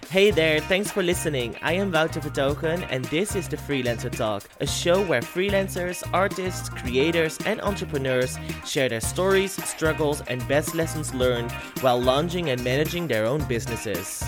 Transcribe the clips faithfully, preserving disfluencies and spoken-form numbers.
Hey there, thanks for listening. I am Wouter Vertogen and this is the Freelancer Talk, a show where freelancers, artists, creators, and entrepreneurs share their stories, struggles, and best lessons learned while launching and managing their own businesses.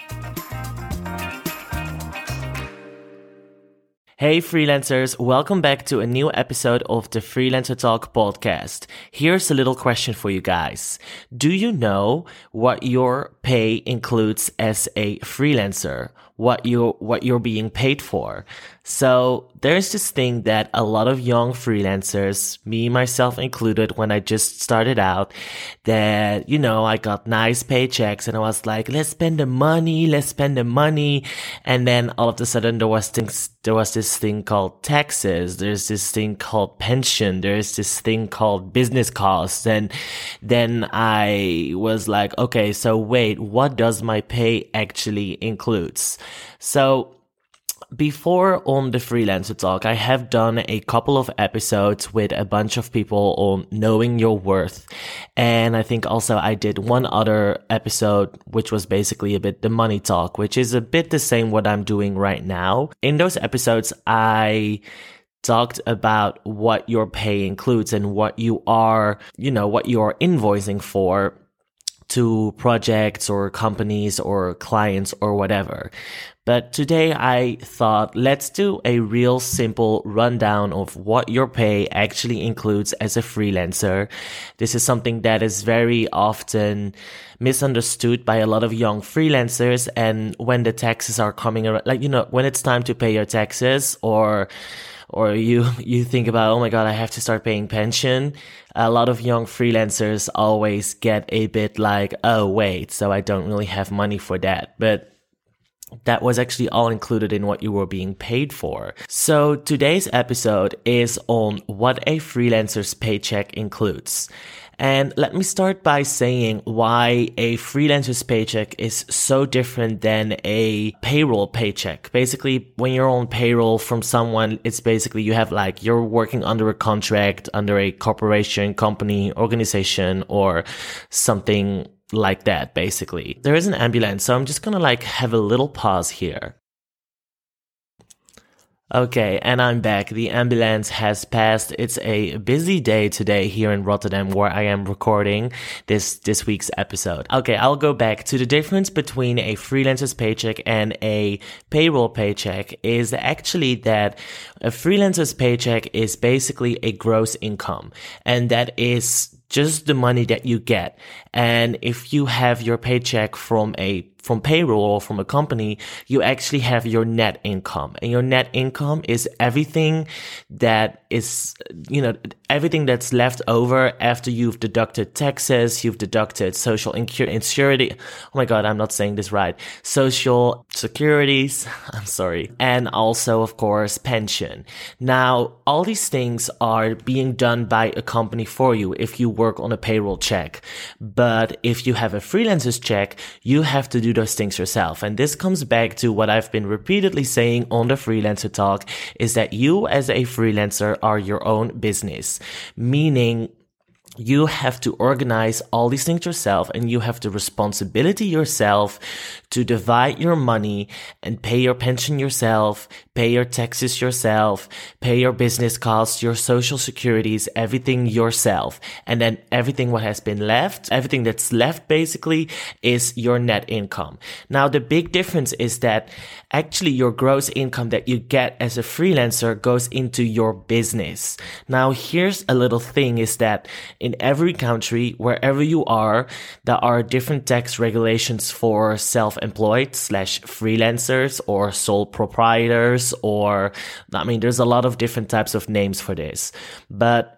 Hey freelancers, welcome back to a new episode of the Freelancer Talk podcast. Here's a little question for you guys. Do you know what your pay includes as a freelancer? What you what you're being paid for? So there's this thing that a lot of young freelancers, me myself included, when I just started out, that, you know, I got nice paychecks and I was like, let's spend the money, let's spend the money. And then all of a sudden there was things, there was this thing called taxes. There's this thing called pension. There's this thing called business costs. And then I was like, okay, so wait, what does my pay actually includes? So before on the Freelancer Talk, I have done a couple of episodes with a bunch of people on knowing your worth. And I think also I did one other episode, which was basically a bit the money talk, which is a bit the same what I'm doing right now. In those episodes, I talked about what your pay includes and what you are, you know, what you're invoicing for to projects or companies or clients or whatever. But today I thought let's do a real simple rundown of what your pay actually includes as a freelancer. This is something that is very often misunderstood by a lot of young freelancers, and when the taxes are coming around, like, you know, when it's time to pay your taxes, or or you you think about, oh my god, I have to start paying pension. A lot of young freelancers always get a bit like, oh wait, so I don't really have money for that. But that was actually all included in what you were being paid for. So today's episode is on what a freelancer's paycheck includes. And let me start by saying why a freelancer's paycheck is so different than a payroll paycheck. Basically, when you're on payroll from someone, it's basically you have like, you're working under a contract, under a corporation, company, organization, or something like that, basically. There is an ambulance, so I'm just gonna like have a little pause here. Okay, and I'm back. The ambulance has passed. It's a busy day today here in Rotterdam where I am recording this, this week's episode. Okay, I'll go back to the difference between a freelancer's paycheck and a payroll paycheck is actually that a freelancer's paycheck is basically a gross income, and that is just the money that you get. And if you have your paycheck from a from payroll or from a company, you actually have your net income. And your net income is everything that is, you know, everything that's left over after you've deducted taxes, you've deducted social insecurity. Oh my God, I'm not saying this right. Social securities. I'm sorry. And also, of course, pension. Now, all these things are being done by a company for you if you work on a payroll check. But if you have a freelancer's check, you have to do those things yourself. And this comes back to what I've been repeatedly saying on the Freelancer Talk, is that you as a freelancer are your own business, meaning you have to organize all these things yourself, and you have the responsibility yourself to divide your money and pay your pension yourself, pay your taxes yourself, pay your business costs, your social securities, everything yourself. And then everything what has been left, everything that's left basically is your net income. Now, the big difference is that actually your gross income that you get as a freelancer goes into your business. Now, here's a little thing is that in every country, wherever you are, there are different tax regulations for self-employed slash freelancers or sole proprietors, or, I mean, there's a lot of different types of names for this. But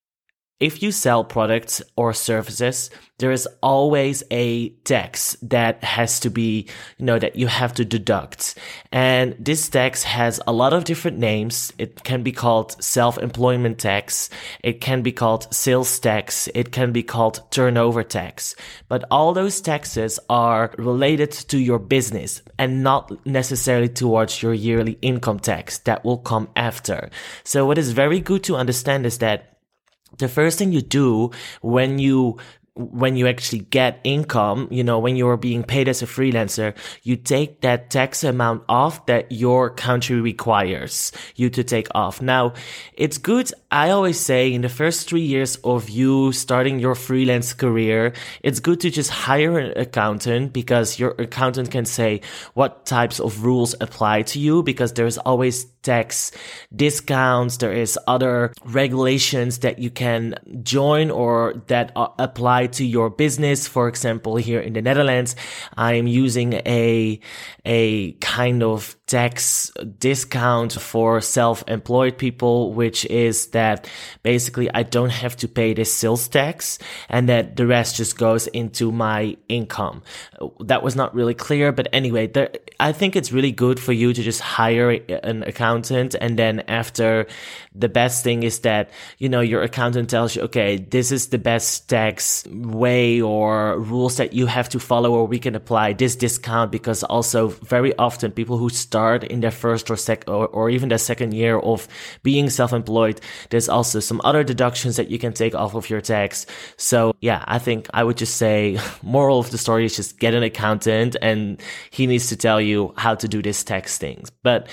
if you sell products or services, there is always a tax that has to be, you know, that you have to deduct. And this tax has a lot of different names. It can be called self-employment tax. It can be called sales tax. It can be called turnover tax. But all those taxes are related to your business and not necessarily towards your yearly income tax that will come after. So what is very good to understand is that the first thing you do when you when you actually get income, you know, when you're being paid as a freelancer, you take that tax amount off that your country requires you to take off. Now, it's good. I always say in the first three years of you starting your freelance career, it's good to just hire an accountant, because your accountant can say what types of rules apply to you, because there's always tax discounts. There is other regulations that you can join or that apply to your business. For example, here in the Netherlands, I am using a, a kind of tax discount for self-employed people, which is that basically I don't have to pay this sales tax and that the rest just goes into my income. That was not really clear, but anyway, there, I think it's really good for you to just hire an accountant, and then after, the best thing is that, you know, your accountant tells you, okay, this is the best tax way or rules that you have to follow, or we can apply this discount, because also very often people who start in their first or sec or, or even their second year of being self-employed, there's also some other deductions that you can take off of your tax. So yeah, I think I would just say moral of the story is just get an accountant, and he needs to tell you how to do this tax things. But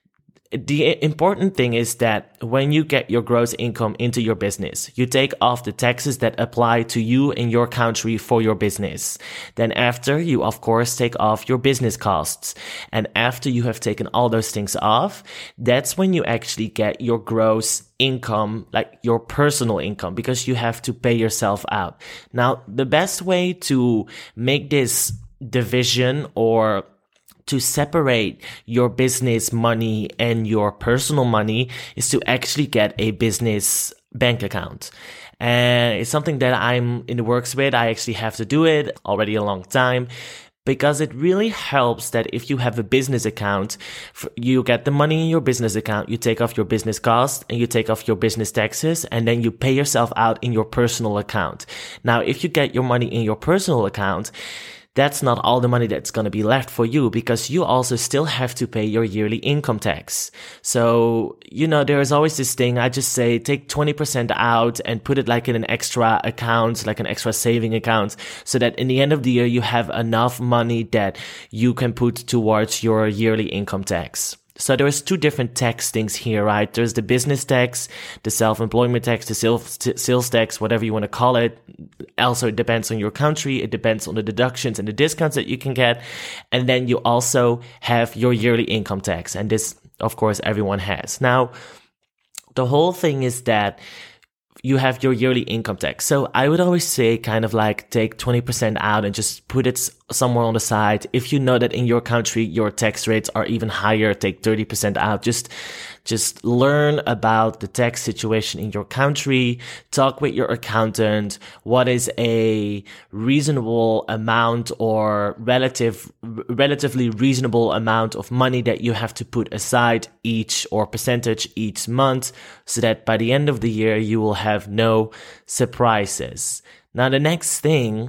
the important thing is that when you get your gross income into your business, you take off the taxes that apply to you in your country for your business. Then after, you of course take off your business costs. And after you have taken all those things off, that's when you actually get your gross income, like your personal income, because you have to pay yourself out. Now, the best way to make this division or to separate your business money and your personal money is to actually get a business bank account. And it's something that I'm in the works with. I actually have to do it already a long time, because it really helps that if you have a business account, you get the money in your business account, you take off your business costs and you take off your business taxes, and then you pay yourself out in your personal account. Now, if you get your money in your personal account, that's not all the money that's going to be left for you, because you also still have to pay your yearly income tax. So, you know, there is always this thing. I just say take twenty percent out and put it like in an extra account, like an extra saving account, so that in the end of the year, you have enough money that you can put towards your yearly income tax. So there's two different tax things here, right? There's the business tax, the self-employment tax, the sales, sales tax, whatever you want to call it. Also, it depends on your country. It depends on the deductions and the discounts that you can get. And then you also have your yearly income tax. And this, of course, everyone has. Now, the whole thing is that you have your yearly income tax. So I would always say kind of like take twenty percent out and just put it somewhere on the side. If you know that in your country, your tax rates are even higher, take thirty percent out. Just, just learn about the tax situation in your country. Talk with your accountant. What is a reasonable amount or relative, relatively reasonable amount of money that you have to put aside each or percentage each month, so that by the end of the year, you will have no surprises. Now, the next thing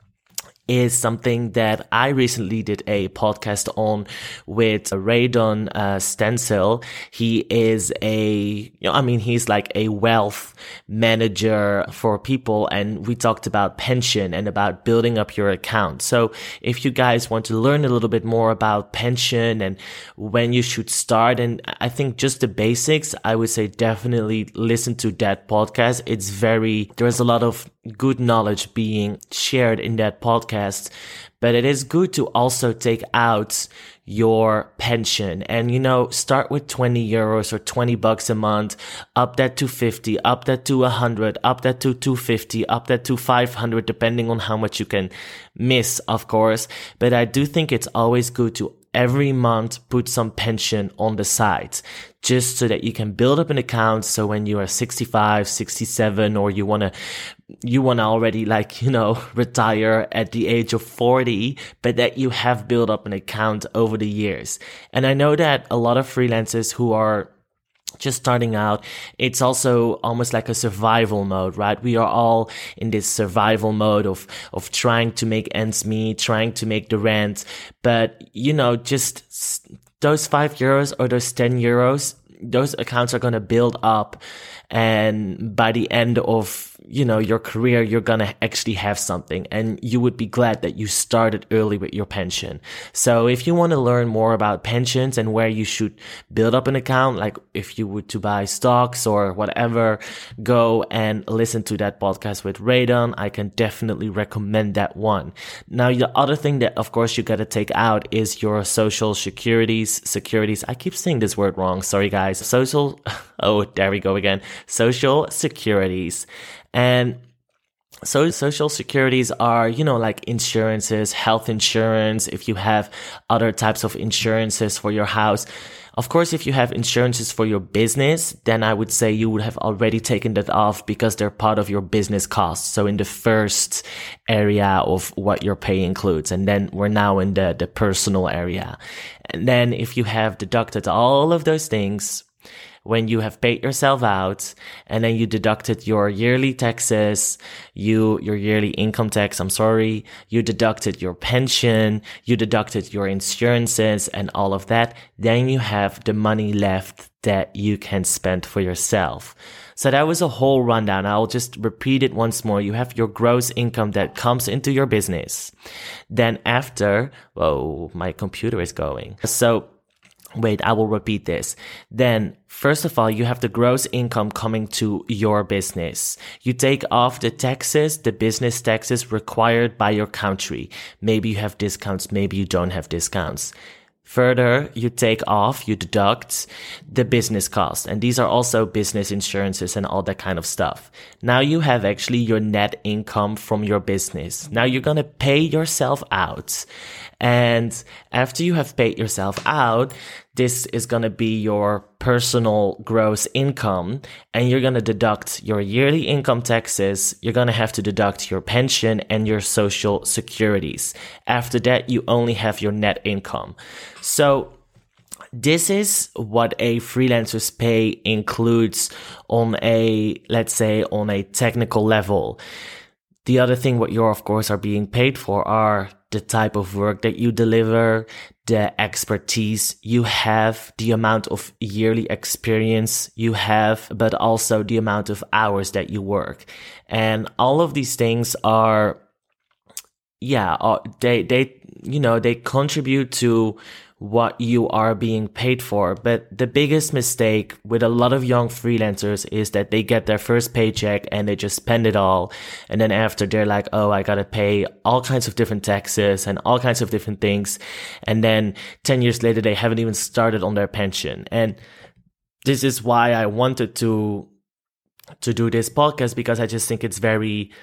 is something that I recently did a podcast on with Radon uh, Stencil. He is a, you know, I mean, he's like a wealth manager for people, and we talked about pension and about building up your account. So if you guys want to learn a little bit more about pension and when you should start, and I think just the basics, I would say definitely listen to that podcast. It's very, there's a lot of good knowledge being shared in that podcast, but it is good to also take out your pension and, you know, start with twenty euros or twenty bucks a month, up that to fifty, up that to one hundred, up that to two hundred fifty, up that to five hundred, depending on how much you can miss, of course. But I do think it's always good to every month put some pension on the side, just so that you can build up an account. So when you are sixty-five, sixty-seven, or you want to, you want to already like, you know, retire at the age of forty, but that you have built up an account over the years. And I know that a lot of freelancers who are just starting out, it's also almost like a survival mode, right? We are all in this survival mode of, of trying to make ends meet, trying to make the rent. But, you know, just those five euros or those ten euros, those accounts are going to build up. And by the end of you know, your career, you're going to actually have something, and you would be glad that you started early with your pension. So if you want to learn more about pensions and where you should build up an account, like if you were to buy stocks or whatever, go and listen to that podcast with Radon. I can definitely recommend that one. Now, the other thing that, of course, you got to take out is your social securities, securities. I keep saying this word wrong. Sorry, guys. Social, oh, there we go again. Social securities. And so social securities are, you know, like insurances, health insurance, if you have other types of insurances for your house. Of course, if you have insurances for your business, then I would say you would have already taken that off because they're part of your business costs. So in the first area of what your pay includes. And then we're now in the, the personal area. And then if you have deducted all of those things, when you have paid yourself out and then you deducted your yearly taxes, you, your yearly income tax, I'm sorry, you deducted your pension, you deducted your insurances and all of that, then you have the money left that you can spend for yourself. So that was a whole rundown. I'll just repeat it once more. You have your gross income that comes into your business. Then after, whoa, my computer is going. So Wait, I will repeat this. Then, first of all, you have the gross income coming to your business. You take off the taxes, the business taxes required by your country. Maybe you have discounts, maybe you don't have discounts. Further, you take off, you deduct the business costs. And these are also business insurances and all that kind of stuff. Now you have actually your net income from your business. Now you're going to pay yourself out. And after you have paid yourself out, this is going to be your personal gross income, and you're going to deduct your yearly income taxes. You're going to have to deduct your pension and your social securities. After that, you only have your net income. So this is what a freelancer's pay includes on a, let's say, on a technical level. The other thing what you, of course, are being paid for are the type of work that you deliver, the expertise you have, the amount of yearly experience you have, but also the amount of hours that you work. And all of these things are, yeah, they, they, you know, they contribute to what you are being paid for. But the biggest mistake with a lot of young freelancers is that they get their first paycheck and they just spend it all. And then after they're like, oh, I gotta pay all kinds of different taxes and all kinds of different things. And then ten years later, they haven't even started on their pension. And this is why I wanted to, to do this podcast, because I just think it's very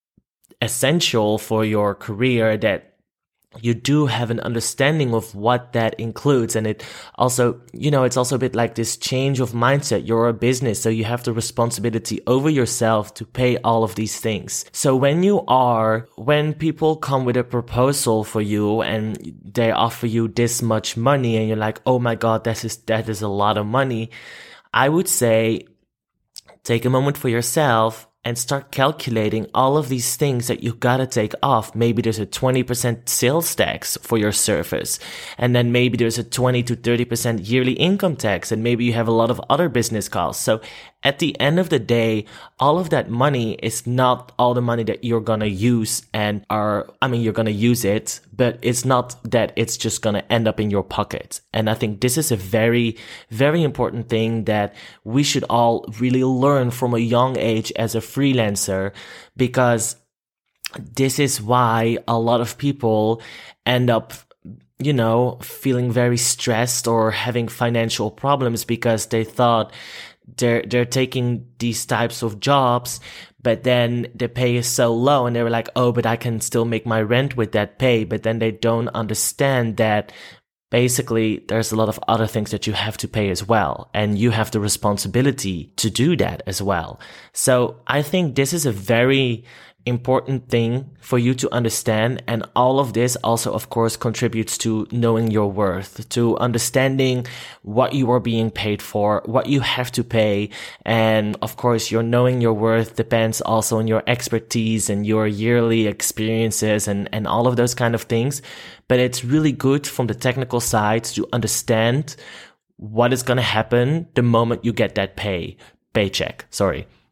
essential for your career that you do have an understanding of what that includes. And it also, you know, it's also a bit like this change of mindset. You're a business, so you have the responsibility over yourself to pay all of these things. So when you are, when people come with a proposal for you and they offer you this much money and you're like, oh my God, that is, that is a lot of money. I would say, take a moment for yourself and start calculating all of these things that you gotta take off. Maybe there's a twenty percent sales tax for your service. And then maybe there's a twenty to thirty percent yearly income tax. And maybe you have a lot of other business costs. So at the end of the day, all of that money is not all the money that you're gonna use and are, I mean, you're gonna use it, but it's not that it's just gonna end up in your pocket. And I think this is a very, very important thing that we should all really learn from a young age as a freelancer, because this is why a lot of people end up, you know, feeling very stressed or having financial problems because they thought they're, they're taking these types of jobs, but then the pay is so low and they were like, oh, but I can still make my rent with that pay. But then they don't understand that basically there's a lot of other things that you have to pay as well. And you have the responsibility to do that as well. So I think this is a very important thing for you to understand. And all of this also, of course, contributes to knowing your worth, to understanding what you are being paid for, what you have to pay. And of course, your knowing your worth depends also on your expertise and your yearly experiences and, and all of those kind of things. But it's really good from the technical side to understand what is going to happen the moment you get that pay, paycheck, sorry.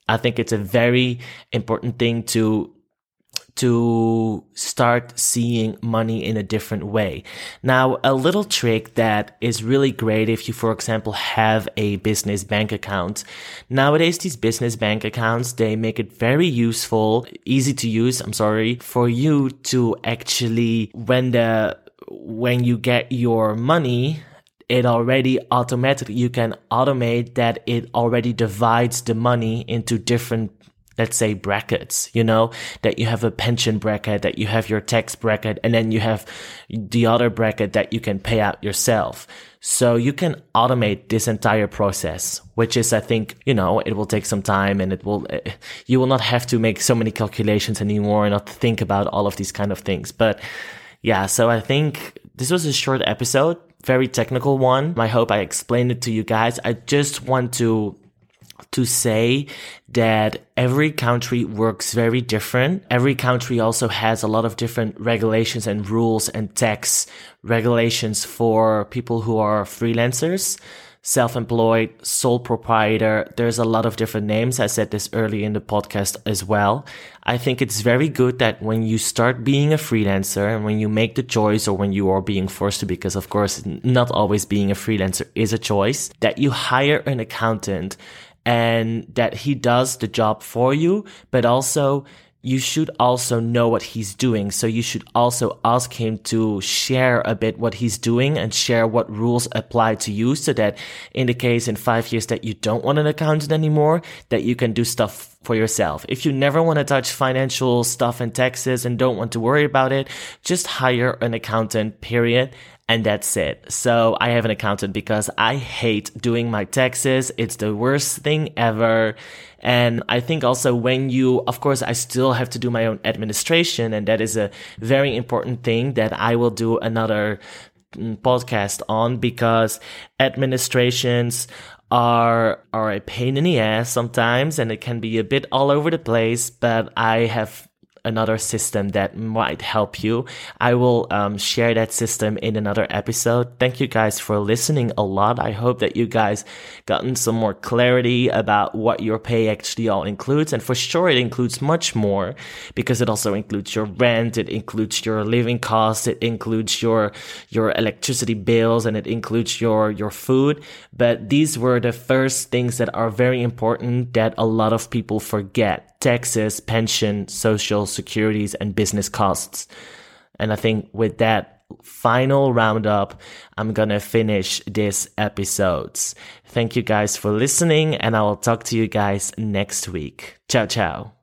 I think it's a very important thing to to start seeing money in a different way. Now, a little trick that is really great if you, for example, have a business bank account. Nowadays, these business bank accounts, they make it very useful, easy to use, I'm sorry, for you to actually, when the, when you get your money, it already automatically, you can automate that it already divides the money into different, let's say, brackets, you know, that you have a pension bracket, that you have your tax bracket, and then you have the other bracket that you can pay out yourself. So you can automate this entire process, which is, I think, you know, it will take some time and it will, you will not have to make so many calculations anymore and not think about all of these kind of things. But yeah, so I think this was a short episode, very technical one. I hope I explained it to you guys. I just want to to say that every country works very different. Every country also has a lot of different regulations and rules and tax regulations for people who are freelancers, self-employed, sole proprietor. There's a lot of different names. I said this early in the podcast as well. I think it's very good that when you start being a freelancer and when you make the choice, or when you are being forced to, because of course not always being a freelancer is a choice, that you hire an accountant and that he does the job for you, but also you should also know what he's doing. So you should also ask him to share a bit what he's doing and share what rules apply to you, so that in the case in five years that you don't want an accountant anymore, that you can do stuff for yourself. If you never want to touch financial stuff and taxes and don't want to worry about it, just hire an accountant, period. And that's it. So I have an accountant because I hate doing my taxes. It's the worst thing ever. And I think also when you, of course, I still have to do my own administration. And that is a very important thing that I will do another podcast on, because administrations are, are a pain in the ass sometimes, and it can be a bit all over the place, but I have another system that might help you. I will um, share that system in another episode. Thank you guys for listening a lot. I hope that you guys gotten some more clarity about what your pay actually all includes. And for sure, it includes much more, because it also includes your rent, it includes your living costs, it includes your your electricity bills, and it includes your your food. But these were the first things that are very important that a lot of people forget: taxes, pension, social securities, and business costs. And I think with that final roundup, I'm gonna finish this episode. Thank you guys for listening, and I will talk to you guys next week. Ciao, ciao.